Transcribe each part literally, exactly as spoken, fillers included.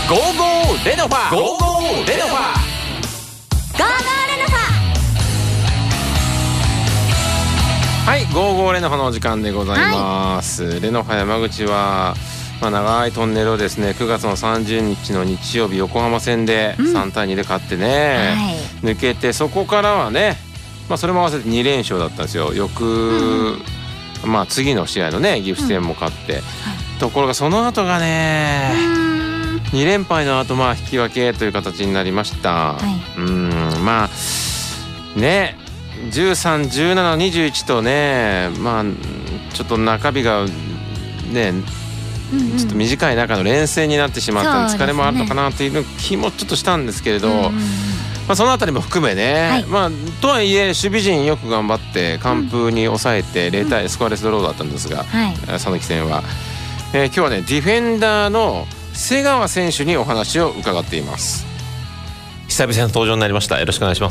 ゴーゴーレノファゴーゴーレノファゴーゴーレノファはい、ゴーゴーレノファのお時間でございます、はい、レノファ山口は、まあ、長いトンネルをですねくがつのさんじゅうにちの日曜日横浜戦でさんたいにで勝ってね、うんはい、抜けてそこからはね、まあ、それも合わせてにれんしょうだったんですよ。翌、うんまあ、次の試合のね岐阜戦も勝って、うんはい、ところがその後がね、うんにれんぱいの後、まあ引き分けという形になりました、はい、うんまあねじゅうさん、じゅうなな、にじゅういちとねまあちょっと中日がね、うんうん、ちょっと短い中の連戦になってしまったので疲れもあるのかなという気もちょっとしたんですけれど、うんうんまあ、そのあたりも含めね、はいまあ、とはいえ守備陣よく頑張って完封に抑えてゼロたいスコアレスドローだったんですが、佐々木戦は、えー、今日はねディフェンダーの瀬川選手にお話を伺っています。久々の登場になりました。よろしくお願いします。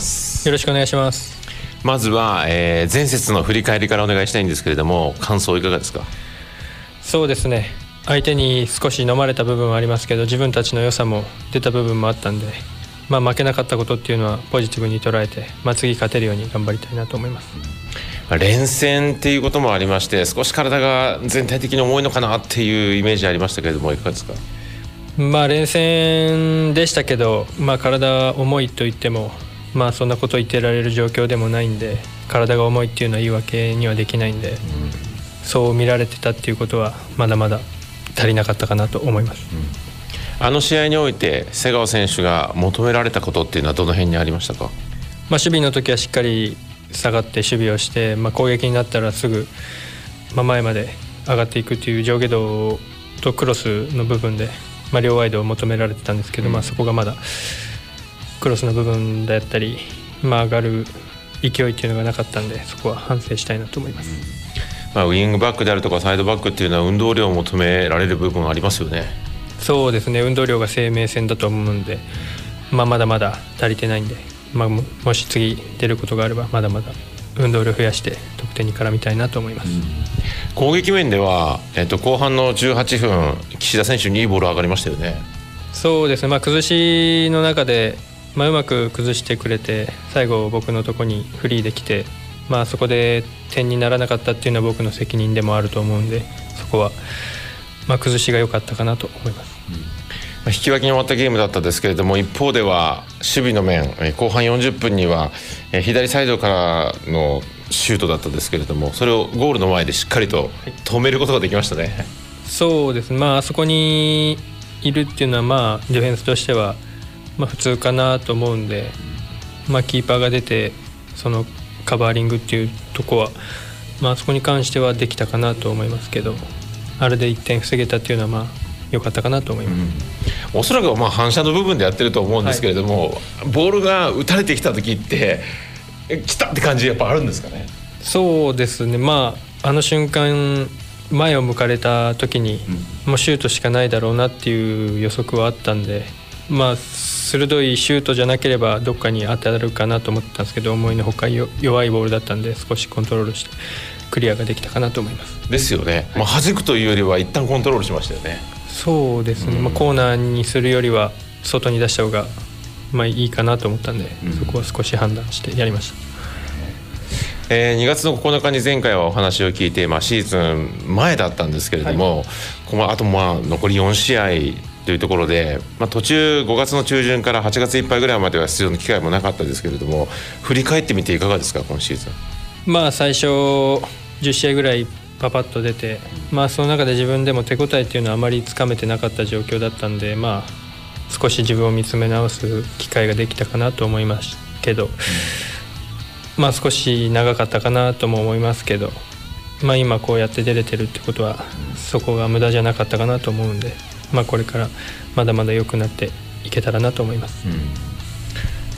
よろしくお願いします。 まずは、えー、前節の振り返りからお願いしたいんですけれども感想いかがですか？ そうですね相手に少し飲まれた部分はありますけど自分たちの良さも出た部分もあったんで、まあ、負けなかったことっていうのはポジティブに捉えて、まあ、次勝てるように頑張りたいなと思います。 連戦っていうこともありまして少し体が全体的に重いのかなっていうイメージありましたけれどもいかがですか？ まあ連戦でしたけど、まあ、体重いと言っても、まあ、そんなこと言ってられる状況でもないんで体が重いっていうのは言い訳にはできないんで、うん、そう見られてたっていうことはまだまだ足りなかったかなと思います、 うん、あの試合において瀬川選手が求められたことっていうのはどの辺にありましたか？まあ、 守備の時はしっかり下がって守備をして、まあ、攻撃になったらすぐ、まあ、前まで上がっていくという上下動とクロスの部分でまあ、両ワイドを求められてたんですけど、うんまあ、そこがまだクロスの部分だったり、まあ、上がる勢いっていうのがなかったんでそこは反省したいなと思います、うんまあ、ウイングバックであるとかサイドバックっていうのは運動量を求められる部分ありますよね。 そうですね運動量が生命線だと思うんで、まあ、まだまだ足りてないんで、まあ、も, もし次出ることがあればまだまだ運動量増やして得点に絡みたいなと思います、うん攻撃面では、えっと、後半のじゅうはっぷん岸田選手にいいボール上がりましたよね。 そうですね、まあ、崩しの中で、まあ、うまく崩してくれて最後僕のとこにフリーできて、まあ、そこで点にならなかったっていうのは僕の責任でもあると思うんでそこは、まあ、崩しが良かったかなと思います、 うん、引き分けに終わったゲームだったんですけれども一方では守備の面後半よんじゅっぷんには左サイドからのシュートだったんですけれどもそれをゴールの前でしっかりと止めることができましたね、はい、 そうですね、まああそこにいるっていうのはまあディフェンスとしてはまあ普通かなと思うんで、まあ、キーパーが出てそのカバーリングっていうとこは、まあそこに関してはできたかなと思いますけどあれでいってん防げたっていうのはまあ良かったかなと思います、 うん、おそらくまあ反射の部分でやってると思うんですけれども、はい、ボールが打たれてきた時って来たって感じやっぱあるんですかね？ そうですね、まああの瞬間前を向かれた時に、うん、もうシュートしかないだろうなっていう予測はあったんで、まあ鋭いシュートじゃなければどっかに当たるかなと思ってたんですけど思いのほか弱いボールだったんで少しコントロールしてクリアができたかなと思います。 ですよね、まあ、弾くというよりは一旦コントロールしましたよね。 そうですね、うんまあ、コーナーにするよりは外に出した方がまあいいかなと思ったんで、うん、そこは少し判断してやりました。 えー、にがつのここのかに前回はお話を聞いて、まあ、シーズン前だったんですけれども、はい、あとまあ残りよんしあいというところで、まあ、途中ごがつの中旬からはちがついっぱいぐらいまでは出場の機会もなかったですけれども振り返ってみていかがですか今シーズン？ まあ最初じゅっしあいぐらいパパッと出て、まあ、その中で自分でも手応えっていうのはあまりつかめてなかった状況だったんで、まあ、少し自分を見つめ直す機会ができたかなと思いますけど、うんまあ、少し長かったかなとも思いますけど、まあ、今こうやって出れてるってことはそこが無駄じゃなかったかなと思うんで、まあ、これからまだまだ良くなっていけたらなと思います、うん、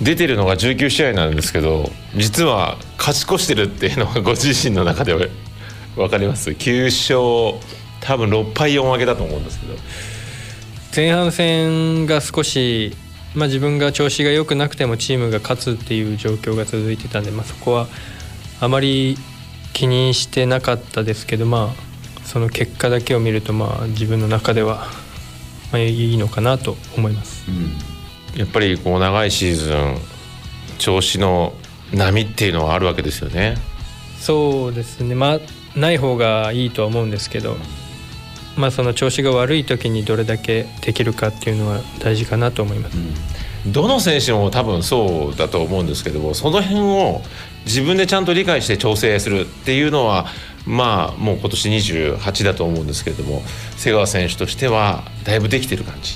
出てるのがじゅうきゅうしあいなんですけど実は勝ち越してるっていうのがご自身の中では分かります？きゅうしょう多分ろっぱいよん分けだと思うんですけど前半戦が少しまあ、自分が調子が良くなくてもチームが勝つっていう状況が続いてたんで、まあ、そこはあまり気にしてなかったですけど、まあ、その結果だけを見るとまあ自分の中ではまあ、いいのかなと思います、 うん、やっぱりこう長いシーズン調子の波っていうのはあるわけですよね。 そうですね、まあない方がいいとは思うんですけど、まあ、その調子が悪い時にどれだけできるかっていうのは大事かなと思います、 うん、どの選手も多分そうだと思うんですけども、その辺を自分でちゃんと理解して調整するっていうのはまあもう今年にじゅうはちだと思うんですけれども、瀬川選手としてはだいぶできてる感じ。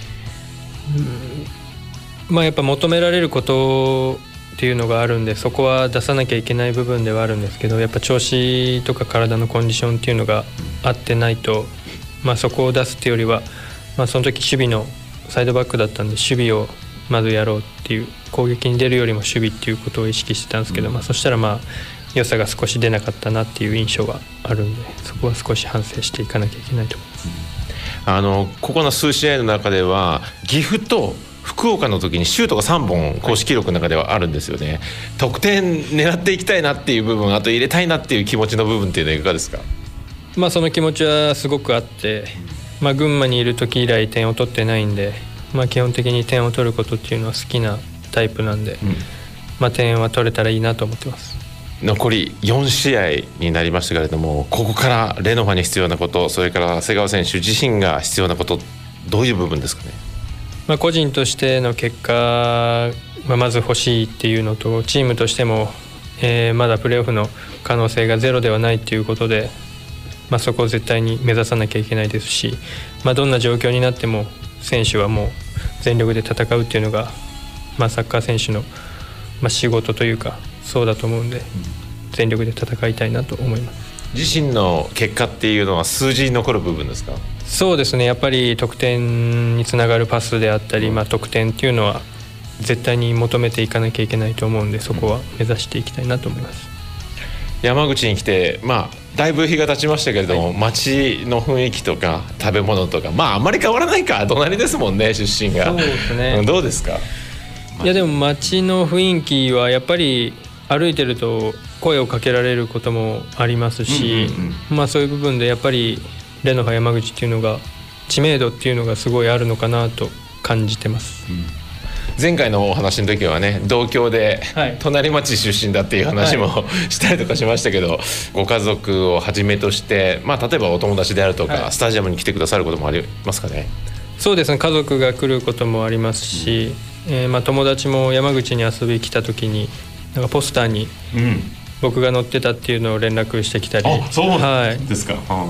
うん、まあやっぱ求められることっていうのがあるんで、そこは出さなきゃいけない部分ではあるんですけど、やっぱ調子とか体のコンディションっていうのが合ってないと、まあ、そこを出すっていうよりは、まあ、その時守備のサイドバックだったんで守備をまずやろうっていう、攻撃に出るよりも守備っていうことを意識してたんですけど、まあ、そしたらまあ良さが少し出なかったなっていう印象はあるんで、そこは少し反省していかなきゃいけないと思います。 あのここの数試合の中では岐阜と福岡の時にシュートがさんぼん公式記録の中ではあるんですよね。得点狙っていきたいなっていう部分、あと入れたいなっていう気持ちの部分っていうのはいかがですか？ まあその気持ちはすごくあって、まあ、群馬にいる時以来点を取ってないんで、まあ、基本的に点を取ることっていうのは好きなタイプなんで、うん、まあ、点は取れたらいいなと思ってます。 残りよん試合になりましたけれども、ここからレノファに必要なこと、それから瀬川選手自身が必要なこと、どういう部分ですかね？ まあ、個人としての結果がまず欲しいっていうのと、チームとしても、えー、まだプレーオフの可能性がゼロではないっていうことで、まあ、そこを絶対に目指さなきゃいけないですし、まあ、どんな状況になっても選手はもう全力で戦うっていうのが、まあ、サッカー選手の、まあ、仕事というかそうだと思うんで、全力で戦いたいなと思います。 自身の結果っていうのは数字に残る部分ですか？ そうですね、やっぱり得点につながるパスであったり、まあ、得点っていうのは絶対に求めていかなきゃいけないと思うんで、そこは目指していきたいなと思います。 山口に来て、まあ、だいぶ日が経ちましたけれども、はい、街の雰囲気とか食べ物とか、まああんまり変わらないか、隣ですもんね、出身が。 そうですね、 どうですか？ いやでも街の雰囲気はやっぱり歩いてると声をかけられることもありますし、うんうんうん、まあ、そういう部分でやっぱりレノファ山口っていうのが知名度っていうのがすごいあるのかなと感じてます、うん、 前回のお話の時はね、同郷で隣町出身だっていう話も、はい、したりとかしましたけど、ご家族をはじめとして、まあ、例えばお友達であるとか、はい、スタジアムに来てくださることもありますかね？ そうですね、家族が来ることもありますし、うん、えーまあ、友達も山口に遊びに来た時になんかポスターに僕が載ってたっていうのを連絡してきたり、 うん、あ、そうなんですか、はい、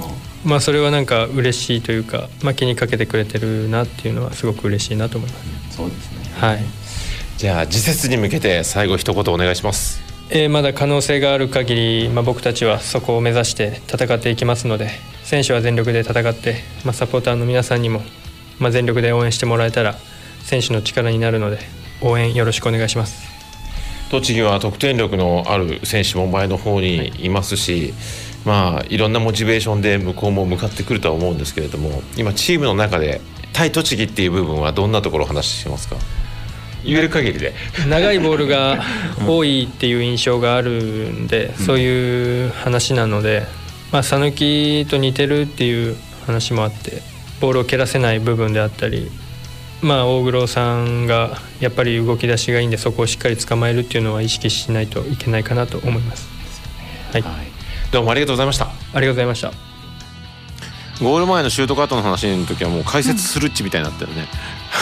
まあ、それはなんか嬉しいというか、まあ、気にかけてくれてるなっていうのはすごく嬉しいなと思います、 うん、そうですね、 はい、 じゃあ次節に向けて最後一言お願いします。 えー、まだ可能性がある限り、まあ、僕たちはそこを目指して戦っていきますので、選手は全力で戦って、まあ、サポーターの皆さんにも、まあ、全力で応援してもらえたら選手の力になるので、応援よろしくお願いします。 栃木は得点力のある選手も前の方にいますし、はい、まあ、いろんなモチベーションで向こうも向かってくるとは思うんですけれども、今チームの中で対栃木っていう部分はどんなところを話してますか？言える限りで。 長いボールが多いっていう印象があるんで、そういう話なので、まあ、佐野木と似てるっていう話もあって、ボールを蹴らせない部分であったり、まあ、大黒さんがやっぱり動き出しがいいんで、そこをしっかり捕まえるっていうのは意識しないといけないかなと思います、はい、はい、どうもありがとうございました。ありがとうございました。 ゴール前のシュートカットの話の時はもう解説するっちみたいになったよね、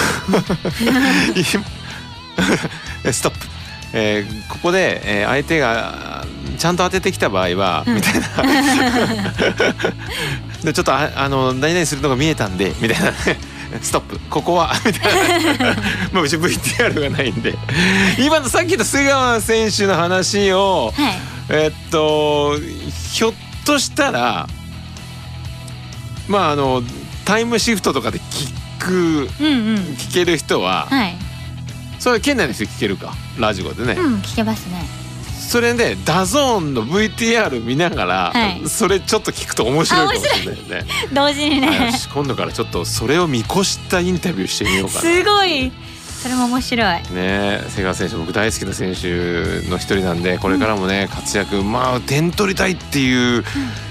うん、ストップ、えー、ここで、えー、相手がちゃんと当ててきた場合は、うん、みたいなでちょっと あ, あの何々するのが見えたんでみたいなストップ、ここはみたいなまあうち ブイティーアール がないんで、今のさっきの瀬川選手の話を、はい、えー、っとひょっとしたらまああのタイムシフトとかで聞く、うんうん、聞ける人は、はい、それ県内の人聞けるか、ラジコでね、 うん、聞けますね。 それでダゾーンの ブイティーアール 見ながら、はい、それちょっと聞くと面白いかもしれないね。 同時にね。 今度からちょっとそれを見越したインタビューしてみようかな。 すごい、それも面白いね。瀬川選手僕大好きな選手の一人なんで、これからもね、うん、活躍、まあ点取りたいっていう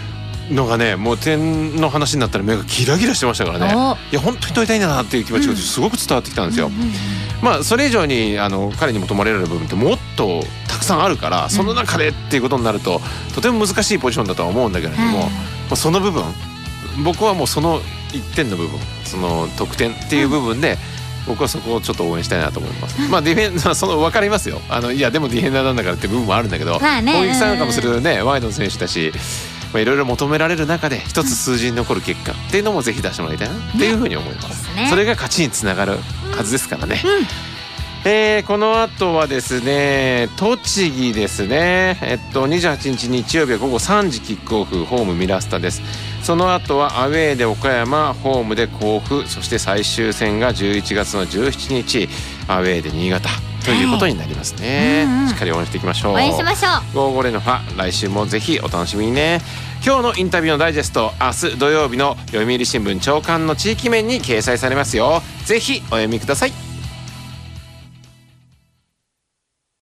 のがね、もう点の話になったら目がギラギラしてましたからね。いや本当に取りたいんだなっていう気持ちがすごく伝わってきたんですよ、うんうんうん、まあそれ以上にあの彼に求められる部分ってもっとたくさんあるから、その中でっていうことになるととても難しいポジションだとは思うんだけれども、まあ、その部分僕はもうそのいってんの部分、その得点っていう部分で、うん僕はそこをちょっと応援したいなと思います。まあディフェンダーその分かりますよ。あのいやでもディフェンダーなんだからって部分もあるんだけど、まあね、攻撃参加もするねワイドの選手だし、まあいろいろ求められる中で一つ数字に残る結果っていうのもぜひ出してもらいたいなっていうふうに思います。ね、それが勝ちにつながるはずですからね。うん、えー、この後はですね栃木ですね。えっとにじゅうはちにち日曜日は午後さんじキックオフ、ホームミラスタです。その後はアウェーで岡山、ホームで甲府、そして最終戦がじゅういちがつのじゅうしちにちアウェーで新潟ということになりますね、うんうん、しっかり応援していきましょう。 応援しましょう。 ゴーゴーレノファ来週もぜひお楽しみにね。今日のインタビューのダイジェスト明日土曜日の読売新聞朝刊の地域面に掲載されますよ。ぜひお読みください。